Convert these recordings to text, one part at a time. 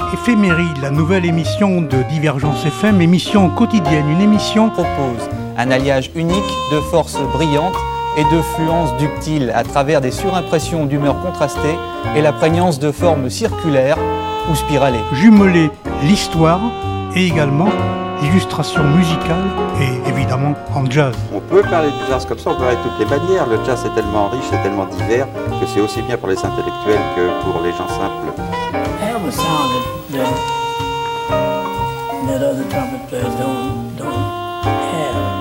Éphéméride, la nouvelle émission de Divergence FM, émission quotidienne, une émission propose un alliage unique de forces brillantes et de fluences ductiles à travers des surimpressions d'humeurs contrastées et la prégnance de formes circulaires ou spiralées. Jumeler l'histoire et également l'illustration musicale et évidemment en jazz. On peut parler du jazz comme ça, on peut parler de toutes les manières. Le jazz est tellement riche, c'est tellement divers que c'est aussi bien pour les intellectuels que pour les gens simples. I have a sound that other trumpet players don't have.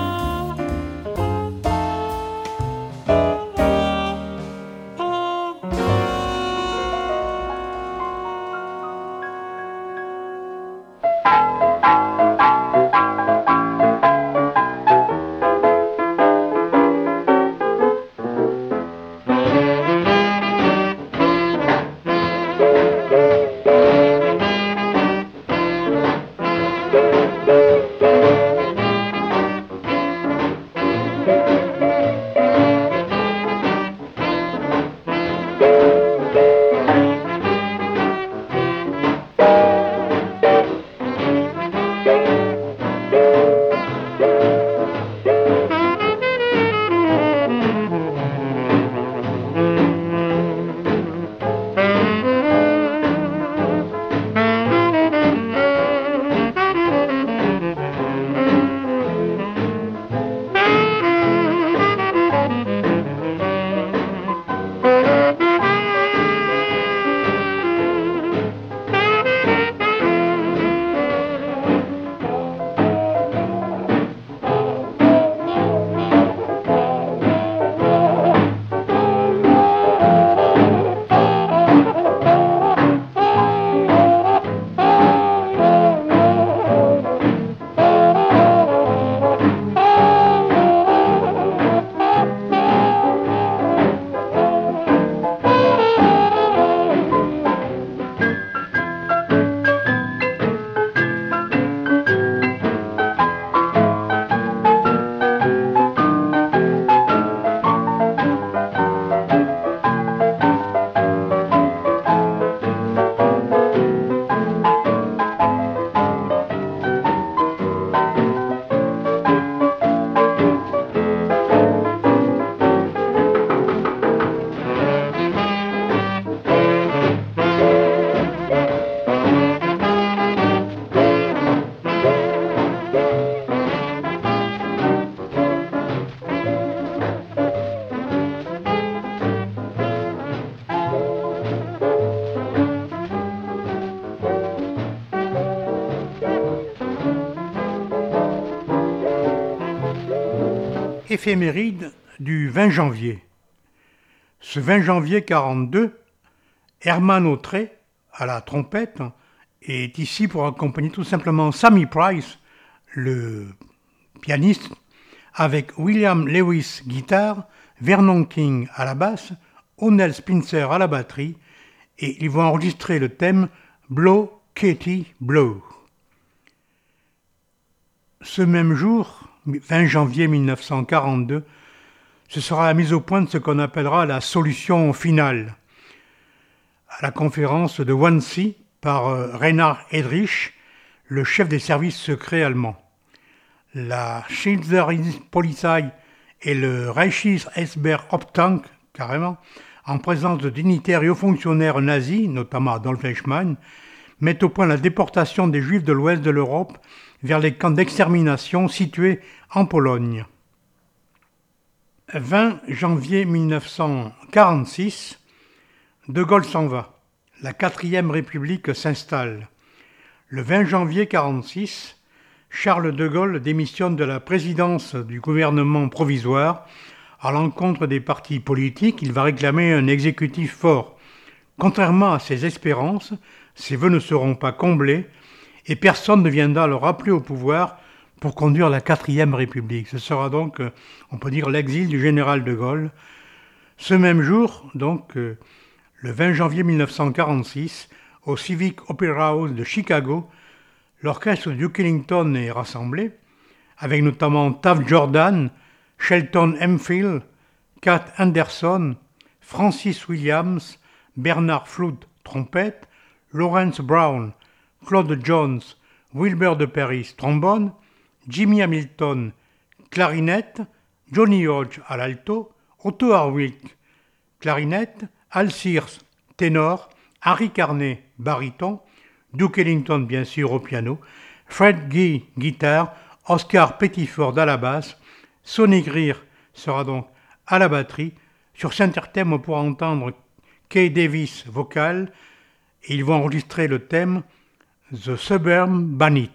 Éphéméride du 20 janvier. Ce 20 janvier 42, Herman Autré, à la trompette, est ici pour accompagner tout simplement Sammy Price, le pianiste, avec William Lewis guitare, Vernon King à la basse, Onel Spencer à la batterie, et ils vont enregistrer le thème Blow, Katie, Blow. Ce même jour, 20 janvier 1942, ce sera la mise au point de ce qu'on appellera la solution finale. À la conférence de Wannsee par Reinhard Heydrich, le chef des services secrets allemands. La Sicherheitspolizei et le Reichsesbeamtentank, carrément, en présence de dignitaires et hauts fonctionnaires nazis, notamment Adolf Eichmann, mettent au point la déportation des Juifs de l'ouest de l'Europe vers les camps d'extermination situés en Pologne. 20 janvier 1946, De Gaulle s'en va. La 4e République s'installe. Le 20 janvier 1946, Charles de Gaulle démissionne de la présidence du gouvernement provisoire. À l'encontre des partis politiques, il va réclamer un exécutif fort. Contrairement à ses espérances, ses vœux ne seront pas comblés et personne ne viendra le rappeler au pouvoir pour conduire la 4e République. Ce sera donc, on peut dire, l'exil du général de Gaulle. Ce même jour, donc, le 20 janvier 1946, au Civic Opera House de Chicago, l'orchestre de Duke Ellington est rassemblé, avec notamment Taft Jordan, Shelton Hemphill, Cat Anderson, Francis Williams, Bernard Flood, trompette, Lawrence Brown, Claude Jones, Wilbur de Paris, trombone, Jimmy Hamilton, clarinette, Johnny Hodge à l'alto, Otto Harwick, clarinette, Al Sears, ténor, Harry Carney, baryton, Duke Ellington bien sûr au piano, Fred Guy, guitare, Oscar Pettiford à la basse, Sonny Greer sera donc à la batterie. Sur certains thèmes, on pourra entendre Kay Davis vocal, et ils vont enregistrer le thème The Suburban Bandit.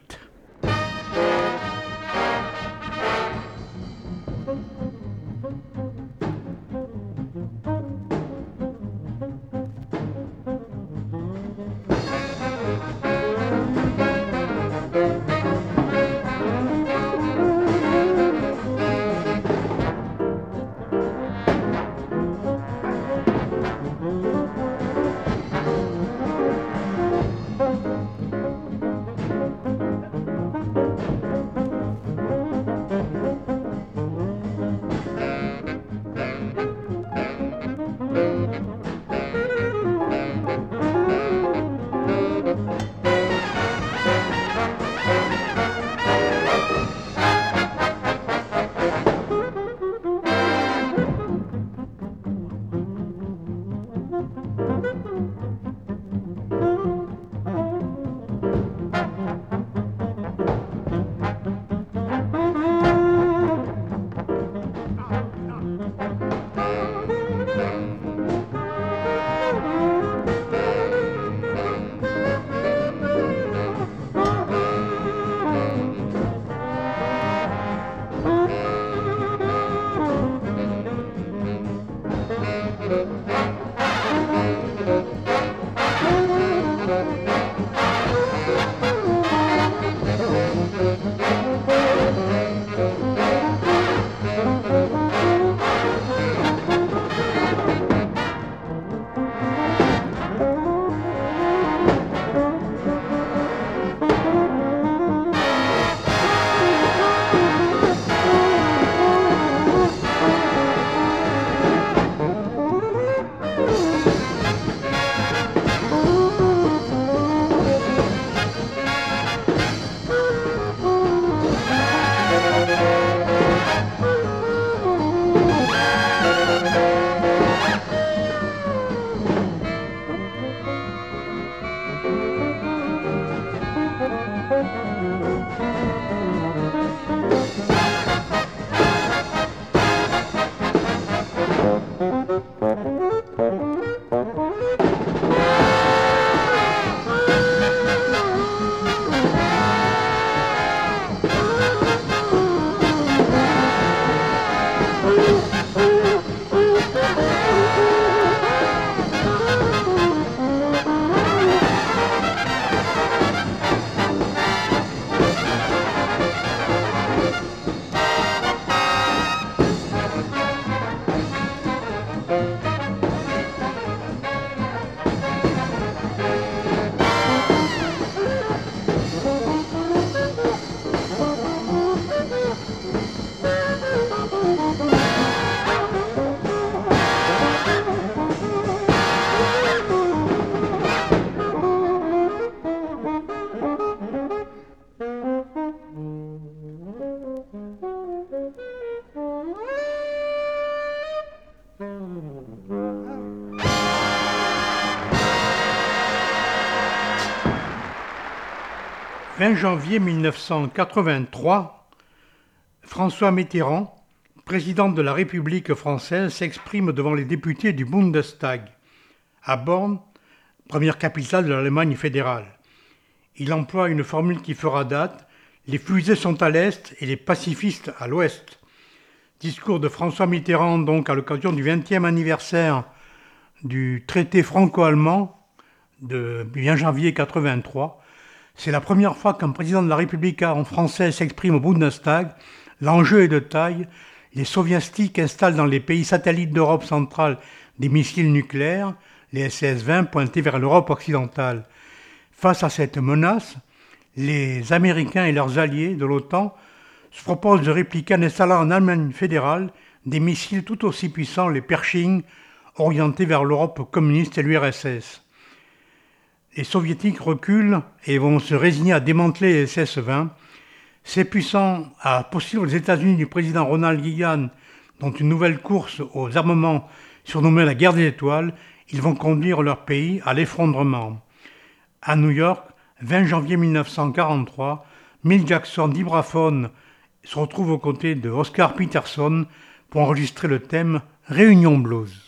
« 20 janvier 1983, François Mitterrand, président de la République française, s'exprime devant les députés du Bundestag, à Bonn, première capitale de l'Allemagne fédérale. Il emploie une formule qui fera date, les fusées sont à l'est et les pacifistes à l'ouest. Discours de François Mitterrand donc à l'occasion du 20e anniversaire du traité franco-allemand de 20 janvier 1983. C'est la première fois qu'un président de la République en français s'exprime au Bundestag. L'enjeu est de taille. Les soviétiques installent dans les pays satellites d'Europe centrale des missiles nucléaires, les SS-20 pointés vers l'Europe occidentale. Face à cette menace, les Américains et leurs alliés de l'OTAN se proposent de répliquer en installant en Allemagne fédérale des missiles tout aussi puissants, les Pershing, orientés vers l'Europe communiste et l'URSS. les soviétiques reculent et vont se résigner à démanteler les SS-20. Ces puissants, à poursuivre les États-Unis du président Ronald Reagan dans une nouvelle course aux armements surnommée la guerre des étoiles, ils vont conduire leur pays à l'effondrement. À New York, 20 janvier 1943, Milt Jackson, vibraphone, se retrouve aux côtés de Oscar Peterson pour enregistrer le thème Réunion Blues.